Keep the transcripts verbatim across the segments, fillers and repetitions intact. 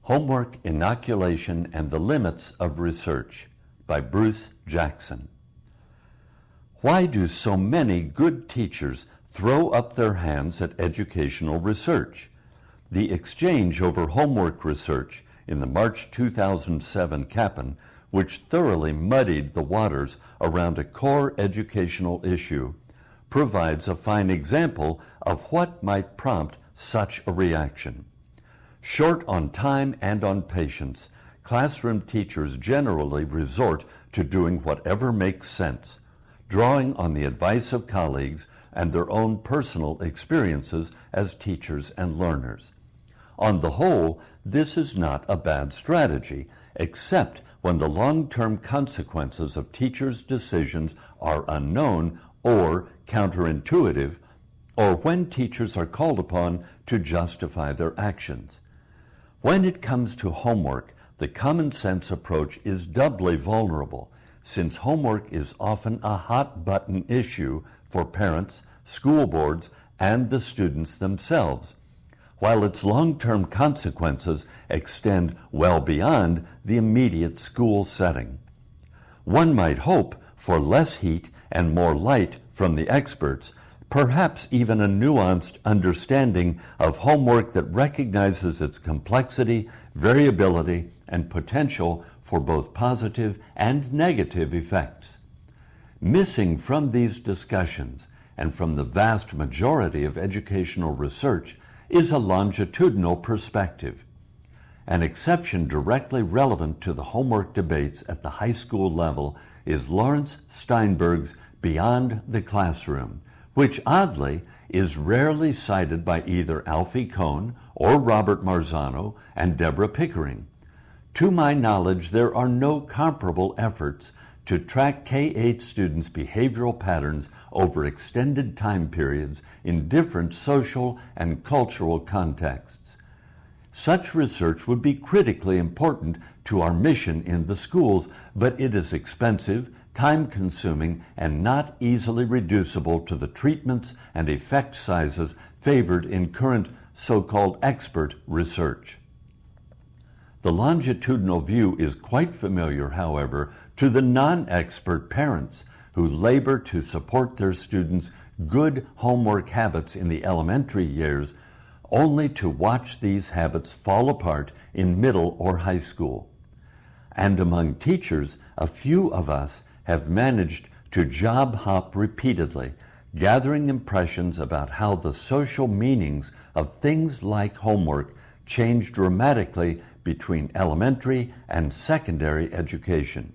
Homework Inoculation and the Limits of Research by Bruce Jackson. Why do so many good teachers throw up their hands at educational research? The exchange over homework research in the March two thousand seven Kappan, which thoroughly muddied the waters around a core educational issue, provides a fine example of what might prompt such a reaction. Short on time and on patience, classroom teachers generally resort to doing whatever makes sense, drawing on the advice of colleagues and their own personal experiences as teachers and learners. On the whole, this is not a bad strategy, except when the long-term consequences of teachers' decisions are unknown or counterintuitive, or when teachers are called upon to justify their actions. When it comes to homework, the common sense approach is doubly vulnerable, since homework is often a hot-button issue for parents, school boards, and the students themselves, while its long-term consequences extend well beyond the immediate school setting. One might hope for less heat and more light from the experts, perhaps even a nuanced understanding of homework that recognizes its complexity, variability, and potential for both positive and negative effects. Missing from these discussions and from the vast majority of educational research is a longitudinal perspective. An exception directly relevant to the homework debates at the high school level is Lawrence Steinberg's Beyond the Classroom, which oddly is rarely cited by either Alfie Kohn or Robert Marzano and Deborah Pickering. To my knowledge, there are no comparable efforts to track K eight students' behavioral patterns over extended time periods in different social and cultural contexts. Such research would be critically important to our mission in the schools, but it is expensive, time-consuming, and not easily reducible to the treatments and effect sizes favored in current so-called expert research. The longitudinal view is quite familiar, however, to the non-expert parents who labor to support their students' good homework habits in the elementary years, only to watch these habits fall apart in middle or high school. And among teachers, a few of us have managed to job hop repeatedly, gathering impressions about how the social meanings of things like homework change dramatically between elementary and secondary education.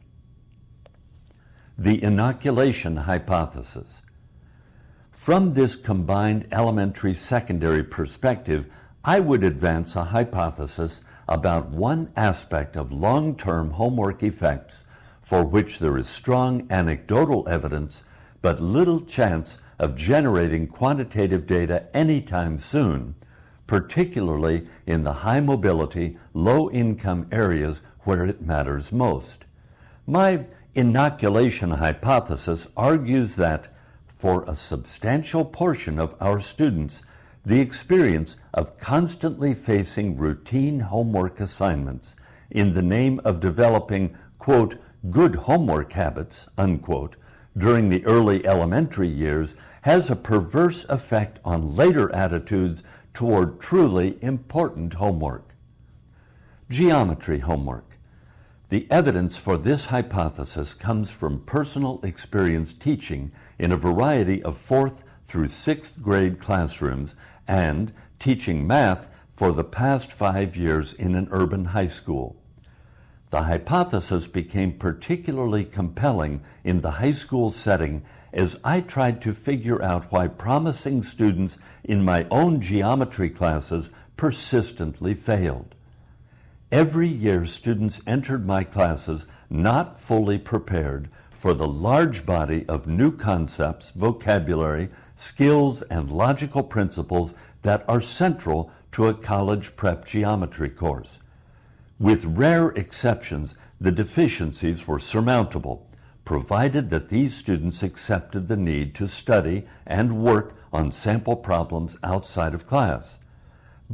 The inoculation hypothesis. From this combined elementary-secondary perspective, I would advance a hypothesis about one aspect of long-term homework effects for which there is strong anecdotal evidence, but little chance of generating quantitative data anytime soon, particularly in the high-mobility, low-income areas where it matters most. My inoculation hypothesis argues that, for a substantial portion of our students, the experience of constantly facing routine homework assignments in the name of developing, quote, good homework habits, unquote, during the early elementary years has a perverse effect on later attitudes toward truly important homework. Geometry homework. The evidence for this hypothesis comes from personal experience teaching in a variety of fourth through sixth grade classrooms and teaching math for the past five years in an urban high school. The hypothesis became particularly compelling in the high school setting as I tried to figure out why promising students in my own geometry classes persistently failed. Every year, students entered my classes not fully prepared for the large body of new concepts, vocabulary, skills, and logical principles that are central to a college prep geometry course. With rare exceptions, the deficiencies were surmountable, provided that these students accepted the need to study and work on sample problems outside of class. But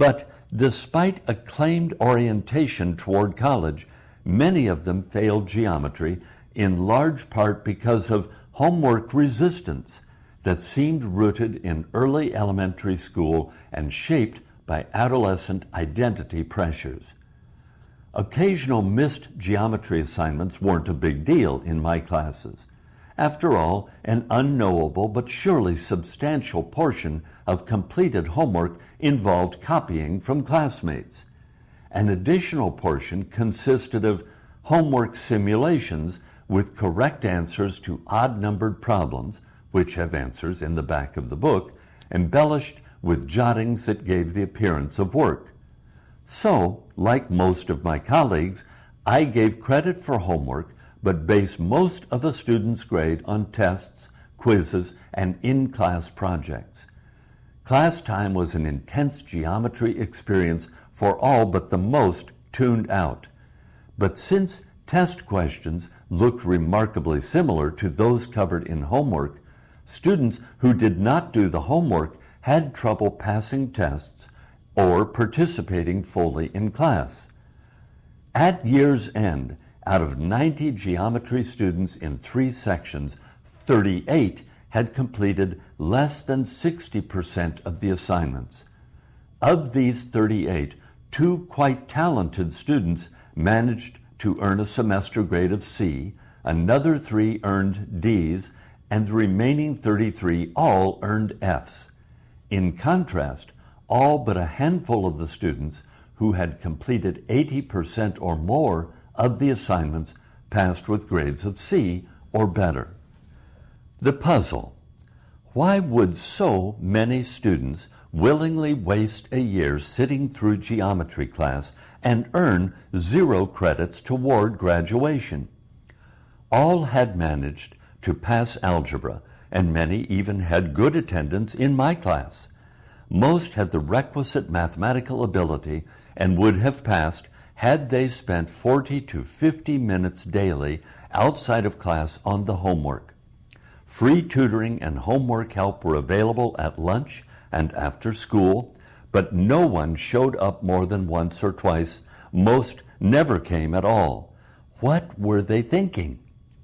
despite a claimed orientation toward college, many of them failed geometry in large part because of homework resistance that seemed rooted in early elementary school and shaped by adolescent identity pressures. Occasional missed geometry assignments weren't a big deal in my classes. After all, an unknowable but surely substantial portion of completed homework involved copying from classmates. An additional portion consisted of homework simulations with correct answers to odd-numbered problems, which have answers in the back of the book, embellished with jottings that gave the appearance of work. So, like most of my colleagues, I gave credit for homework, but based most of a student's grade on tests, quizzes, and in-class projects. Class time was an intense geometry experience for all but the most tuned out. But since test questions looked remarkably similar to those covered in homework, students who did not do the homework had trouble passing tests or participating fully in class. At year's end, out of ninety geometry students in three sections, thirty-eight had completed less than sixty percent of the assignments. Of these thirty-eight, two quite talented students managed to earn a semester grade of C, another three earned D's, and the remaining thirty-three all earned F's. In contrast, all but a handful of the students who had completed eighty percent or more of the assignments passed with grades of C or better. The puzzle. Why would so many students willingly waste a year sitting through geometry class and earn zero credits toward graduation? All had managed to pass algebra, and many even had good attendance in my class. Most had the requisite mathematical ability and would have passed had they spent forty to fifty minutes daily outside of class on the homework. Free tutoring and homework help were available at lunch and after school, but no one showed up more than once or twice. Most never came at all. What were they thinking?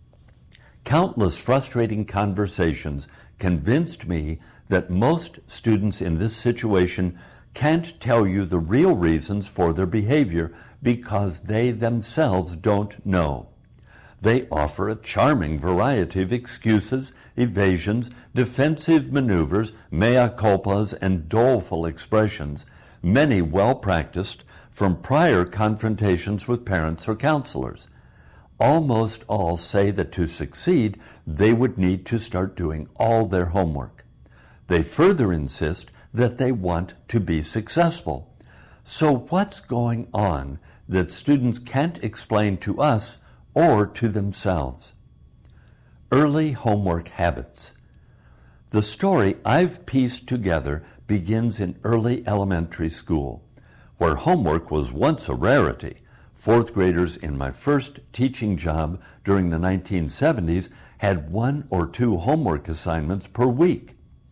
Countless frustrating conversations convinced me that most students in this situation can't tell you the real reasons for their behavior because they themselves don't know. They offer a charming variety of excuses, evasions, defensive maneuvers, mea culpas, and doleful expressions, many well-practiced from prior confrontations with parents or counselors. Almost all say that to succeed, they would need to start doing all their homework. They further insist that they want to be successful. So what's going on that students can't explain to us or to themselves? Early homework habits. The story I've pieced together begins in early elementary school, where homework was once a rarity. Fourth graders in my first teaching job during the nineteen seventies had one or two homework assignments per week.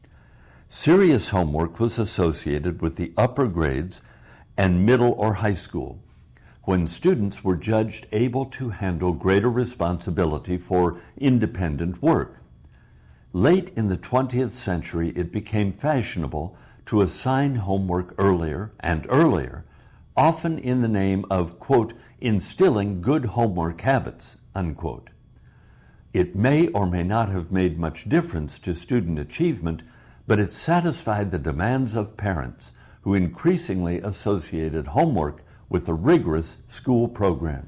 Serious homework was associated with the upper grades and middle or high school, when students were judged able to handle greater responsibility for independent work. Late in the twentieth century, it became fashionable to assign homework earlier and earlier, often in the name of, quote, instilling good homework habits, unquote. It may or may not have made much difference to student achievement, but it satisfied the demands of parents who increasingly associated homework with a rigorous school program.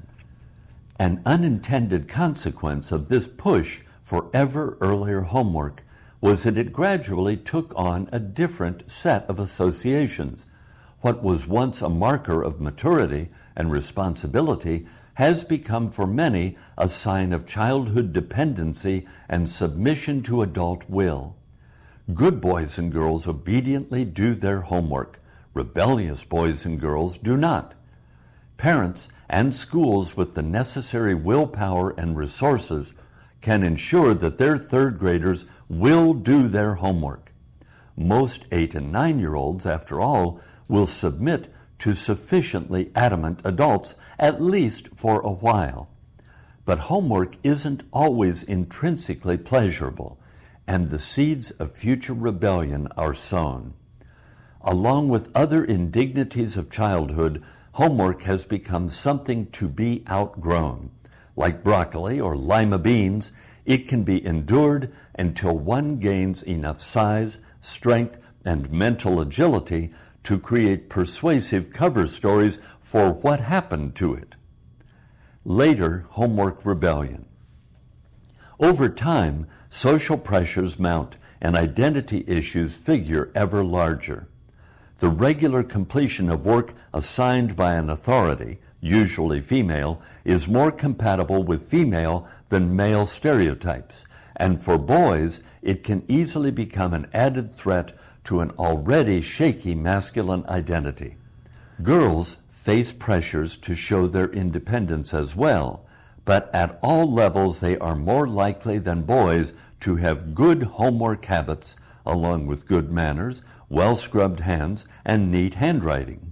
An unintended consequence of this push for ever earlier homework was that it gradually took on a different set of associations. What was once a marker of maturity and responsibility has become for many a sign of childhood dependency and submission to adult will. Good boys and girls obediently do their homework. Rebellious boys and girls do not. Parents and schools with the necessary willpower and resources can ensure that their third graders will do their homework. Most eight and nine-year-olds, after all, will submit to sufficiently adamant adults, at least for a while. But homework isn't always intrinsically pleasurable, and the seeds of future rebellion are sown. Along with other indignities of childhood, homework has become something to be outgrown. Like broccoli or lima beans, it can be endured until one gains enough size, strength, and mental agility to create persuasive cover stories for what happened to it. Later, homework rebellion. Over time, social pressures mount and identity issues figure ever larger. The regular completion of work assigned by an authority, usually female, is more compatible with female than male stereotypes, and for boys, it can easily become an added threat to an already shaky masculine identity. Girls face pressures to show their independence as well, but at all levels they are more likely than boys to have good homework habits, along with good manners, well-scrubbed hands, and neat handwriting.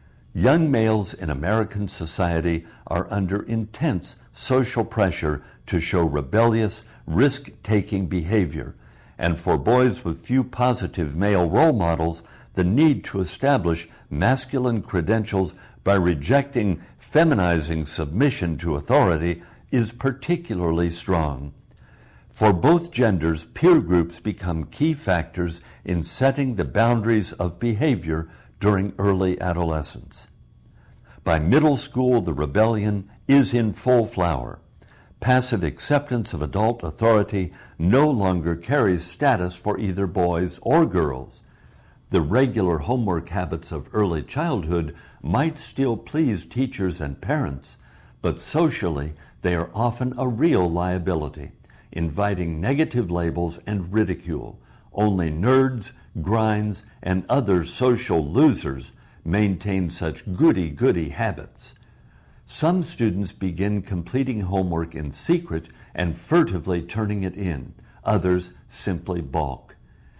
Young males in American society are under intense social pressure to show rebellious, risk-taking behavior, and for boys with few positive male role models, the need to establish masculine credentials by rejecting feminizing submission to authority is particularly strong. For both genders, peer groups become key factors in setting the boundaries of behavior during early adolescence. By middle school, the rebellion is in full flower. Passive acceptance of adult authority no longer carries status for either boys or girls. The regular homework habits of early childhood might still please teachers and parents, but socially they are often a real liability, inviting negative labels and ridicule. Only nerds, grinds, and other social losers maintain such goody-goody habits. Some students begin completing homework in secret and furtively turning it in. Others simply balk.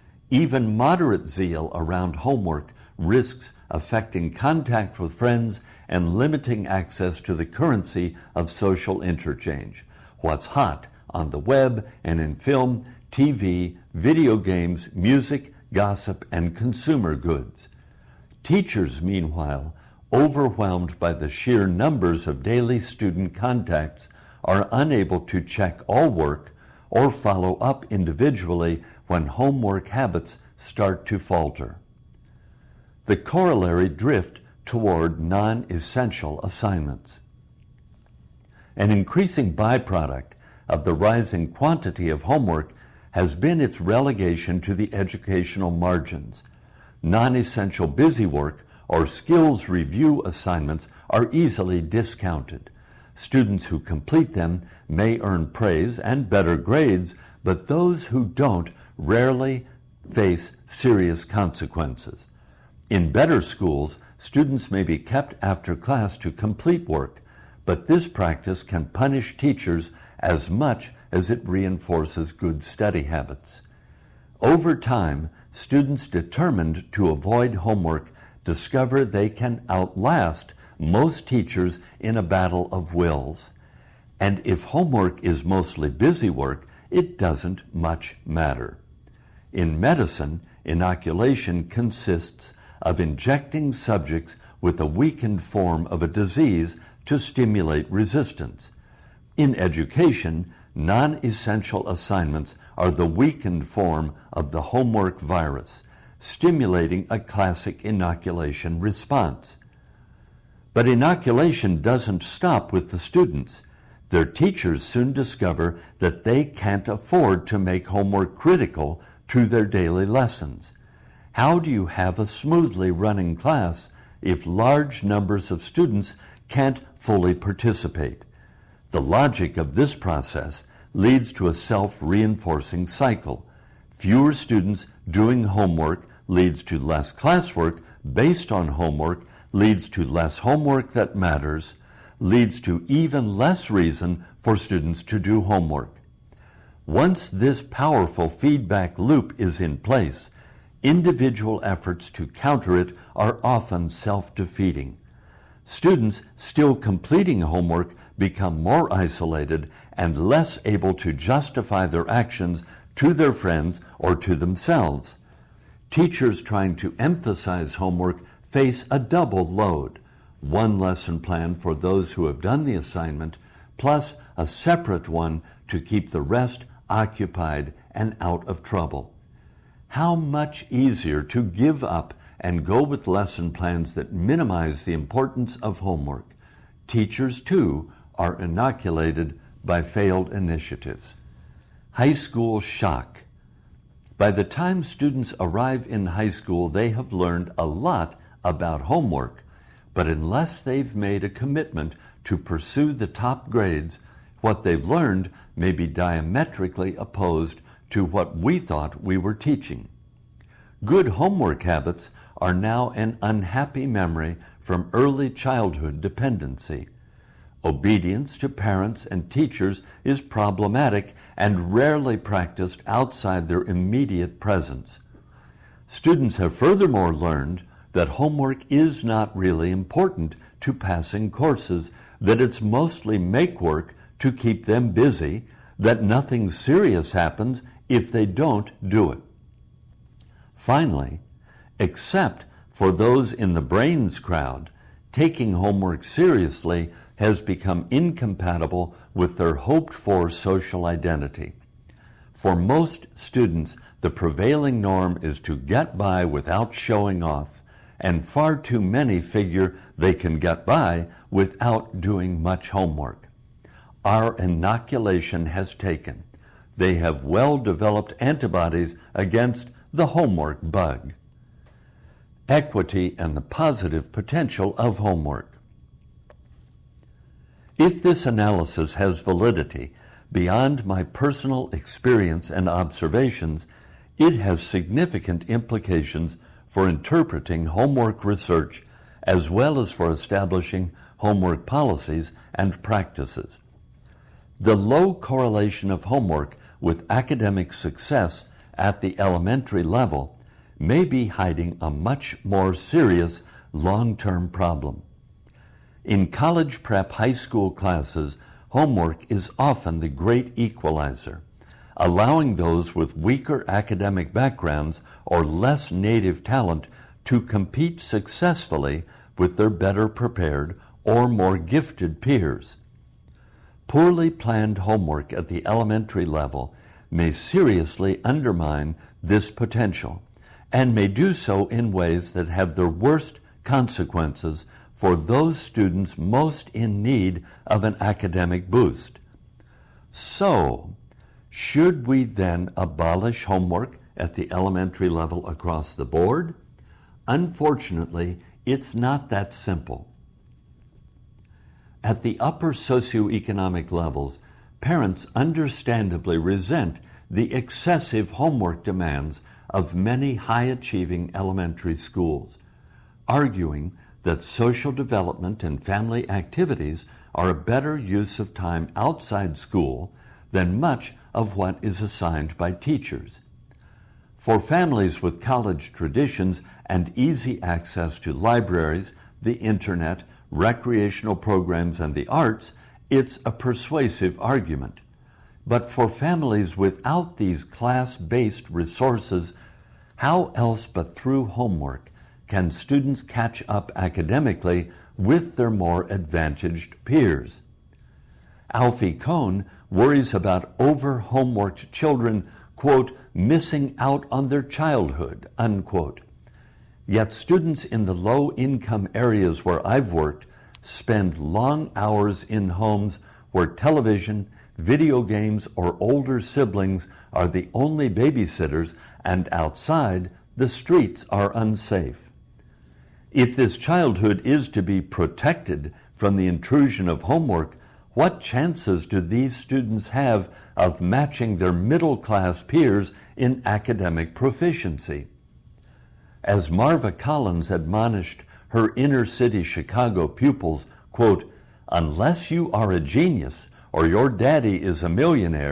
Even moderate zeal around homework risks affecting contact with friends and limiting access to the currency of social interchange. What's hot on the web and in film, T V, video games, music, gossip, and consumer goods. Teachers, meanwhile, overwhelmed by the sheer numbers of daily student contacts, are unable to check all work or follow up individually when homework habits start to falter. The corollary drift toward non-essential assignments. An increasing byproduct of the rising quantity of homework has been its relegation to the educational margins. Non-essential busy work or skills review assignments are easily discounted. Students who complete them may earn praise and better grades, but those who don't rarely face serious consequences. In better schools, students may be kept after class to complete work, but this practice can punish teachers as much as it reinforces good study habits. Over time, students determined to avoid homework discover they can outlast most teachers in a battle of wills. And if homework is mostly busy work, it doesn't much matter. In medicine, inoculation consists of injecting subjects with a weakened form of a disease to stimulate resistance. In education, non-essential assignments are the weakened form of the homework virus, stimulating a classic inoculation response. But inoculation doesn't stop with the students. Their teachers soon discover that they can't afford to make homework critical to their daily lessons. How do you have a smoothly running class if large numbers of students can't fully participate? The logic of this process leads to a self-reinforcing cycle. Fewer students doing homework leads to less classwork based on homework, leads to less homework that matters, leads to even less reason for students to do homework. Once this powerful feedback loop is in place, individual efforts to counter it are often self-defeating. Students still completing homework become more isolated and less able to justify their actions to their friends or to themselves. Teachers trying to emphasize homework face a double load, one lesson plan for those who have done the assignment, plus a separate one to keep the rest occupied and out of trouble. How much easier to give up and go with lesson plans that minimize the importance of homework. Teachers, too, are inoculated by failed initiatives. High school shock. By the time students arrive in high school, they have learned a lot about homework, but unless they've made a commitment to pursue the top grades, what they've learned may be diametrically opposed to what we thought we were teaching. Good homework habits are now an unhappy memory from early childhood dependency. Obedience to parents and teachers is problematic and rarely practiced outside their immediate presence. Students have furthermore learned that homework is not really important to passing courses, that it's mostly make work to keep them busy, that nothing serious happens if they don't do it. Finally, except for those in the brains crowd, taking homework seriously has become incompatible with their hoped-for social identity. For most students, the prevailing norm is to get by without showing off, and far too many figure they can get by without doing much homework. Our inoculation has taken. They have well-developed antibodies against the homework bug. Equity and the positive potential of homework. If this analysis has validity beyond my personal experience and observations, it has significant implications for interpreting homework research as well as for establishing homework policies and practices. The low correlation of homework with academic success at the elementary level may be hiding a much more serious long-term problem. In college prep high school classes, homework is often the great equalizer, allowing those with weaker academic backgrounds or less native talent to compete successfully with their better prepared or more gifted peers. Poorly planned homework at the elementary level may seriously undermine this potential and may do so in ways that have the worst consequences for those students most in need of an academic boost. So, should we then abolish homework at the elementary level across the board? Unfortunately, it's not that simple. At the upper socioeconomic levels, parents understandably resent the excessive homework demands of many high-achieving elementary schools, arguing that social development and family activities are a better use of time outside school than much of what is assigned by teachers. For families with college traditions and easy access to libraries, the internet, recreational programs, and the arts, it's a persuasive argument. But for families without these class-based resources, how else but through homework can students catch up academically with their more advantaged peers? Alfie Kohn worries about over-homeworked children, quote, missing out on their childhood, unquote. Yet students in the low-income areas where I've worked spend long hours in homes where television, video games, or older siblings are the only babysitters, and outside, the streets are unsafe. If this childhood is to be protected from the intrusion of homework, what chances do these students have of matching their middle-class peers in academic proficiency? As Marva Collins admonished her inner-city Chicago pupils, quote, unless you are a genius or your daddy is a millionaire,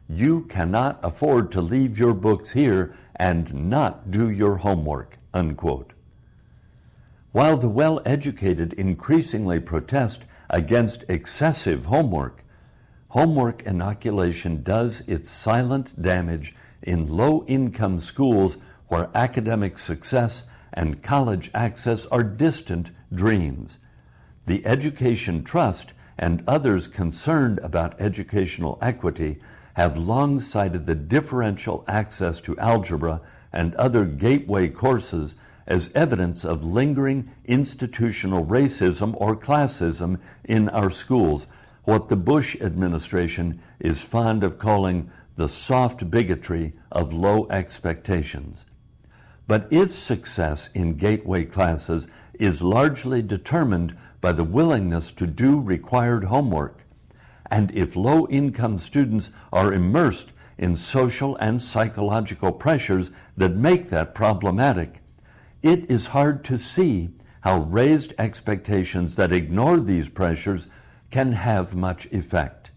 You cannot afford to leave your books here and not do your homework, unquote. While the well-educated increasingly protest against excessive homework, homework inoculation does its silent damage in low-income schools where academic success and college access are distant dreams. The Education Trust and others concerned about educational equity have long cited the differential access to algebra and other gateway courses as evidence of lingering institutional racism or classism in our schools, what the Bush administration is fond of calling the soft bigotry of low expectations. But if success in gateway classes is largely determined by the willingness to do required homework, and if low-income students are immersed in social and psychological pressures that make that problematic, it is hard to see how raised expectations that ignore these pressures can have much effect.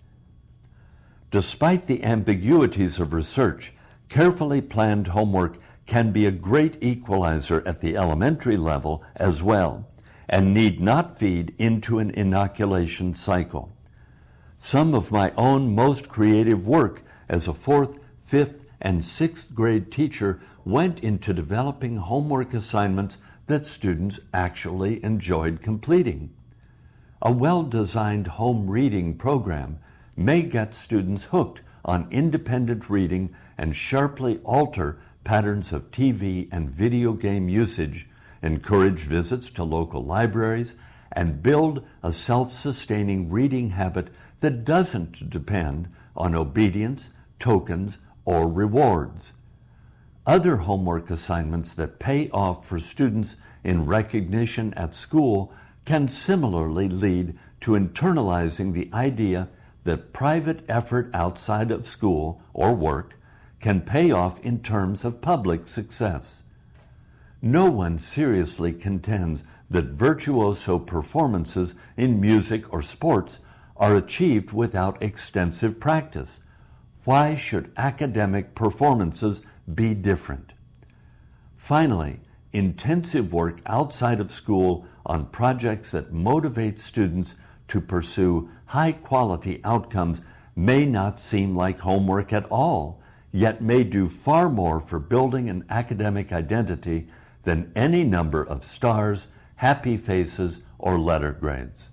Despite the ambiguities of research, carefully planned homework can be a great equalizer at the elementary level as well, and need not feed into an inoculation cycle. Some of my own most creative work as a fourth, fifth, and sixth grade teacher went into developing homework assignments that students actually enjoyed completing. A well-designed home reading program may get students hooked on independent reading and sharply alter patterns of T V and video game usage, encourage visits to local libraries, and build a self-sustaining reading habit that doesn't depend on obedience, tokens, or rewards. Other homework assignments that pay off for students in recognition at school can similarly lead to internalizing the idea that private effort outside of school or work can pay off in terms of public success. No one seriously contends that virtuoso performances in music or sports are achieved without extensive practice. Why should academic performances be different? Finally, intensive work outside of school on projects that motivate students to pursue high-quality outcomes may not seem like homework at all, yet may do far more for building an academic identity than any number of stars, happy faces, or letter grades.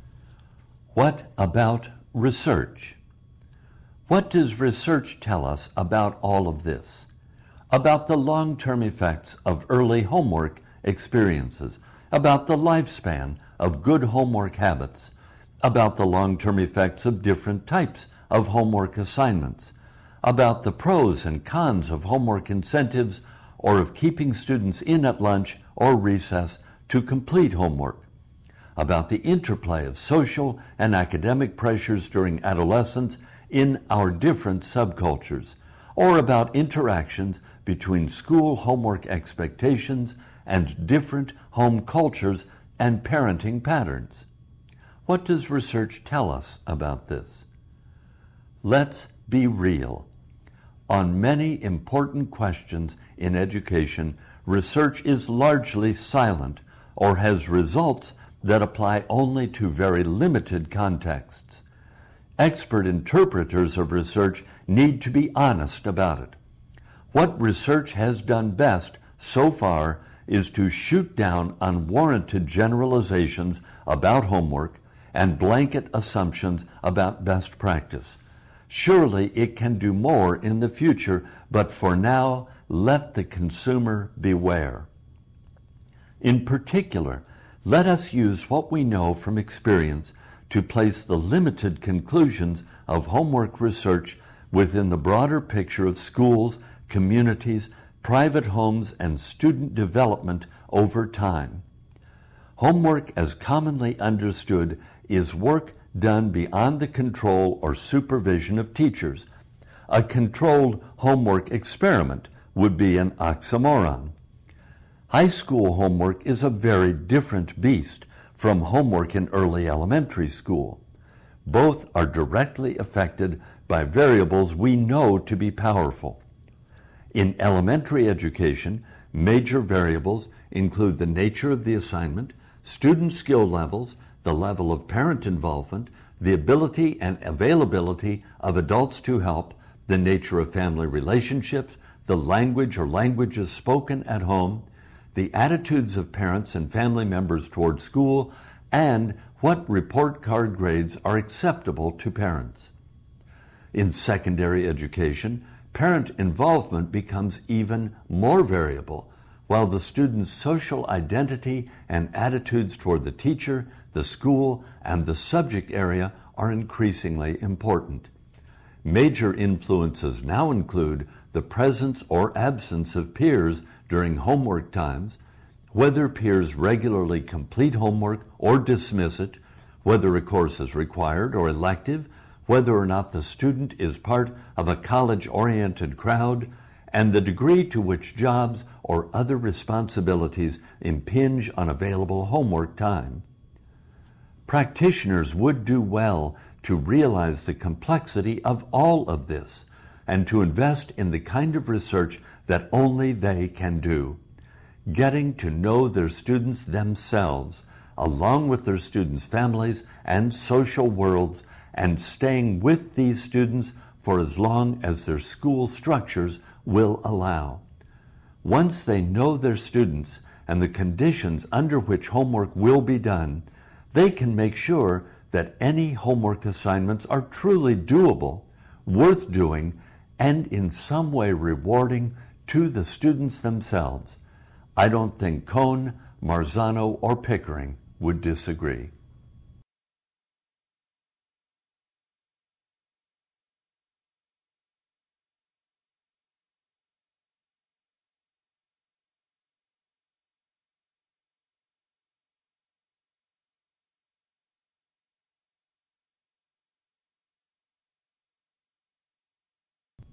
What about research? What does research tell us about all of this? About the long-term effects of early homework experiences, about the lifespan of good homework habits, about the long-term effects of different types of homework assignments, about the pros and cons of homework incentives or of keeping students in at lunch or recess to complete homework, about the interplay of social and academic pressures during adolescence in our different subcultures, or about interactions between school homework expectations and different home cultures and parenting patterns. What does research tell us about this? Let's be real. On many important questions in education, research is largely silent or has results that apply only to very limited contexts. Expert interpreters of research need to be honest about it. What research has done best so far is to shoot down unwarranted generalizations about homework and blanket assumptions about best practice. Surely it can do more in the future, but for now, let the consumer beware. In particular, let us use what we know from experience to place the limited conclusions of homework research within the broader picture of schools, communities, private homes, and student development over time. Homework, as commonly understood, is work done beyond the control or supervision of teachers. A controlled homework experiment would be an oxymoron. High school homework is a very different beast from homework in early elementary school. Both are directly affected by variables we know to be powerful. In elementary education, major variables include the nature of the assignment, student skill levels, the level of parent involvement, the ability and availability of adults to help, the nature of family relationships, the language or languages spoken at home, the attitudes of parents and family members toward school, and what report card grades are acceptable to parents. In secondary education, parent involvement becomes even more variable, while the student's social identity and attitudes toward the teacher, the school, and the subject area are increasingly important. Major influences now include the presence or absence of peers during homework times, whether peers regularly complete homework or dismiss it, whether a course is required or elective, whether or not the student is part of a college-oriented crowd, and the degree to which jobs or other responsibilities impinge on available homework time. Practitioners would do well to realize the complexity of all of this and to invest in the kind of research that only they can do. Getting to know their students themselves, along with their students' families and social worlds, and staying with these students for as long as their school structures will allow. Once they know their students and the conditions under which homework will be done, they can make sure that any homework assignments are truly doable, worth doing, and in some way rewarding to the students themselves. I don't think Cohn, Marzano, or Pickering would disagree.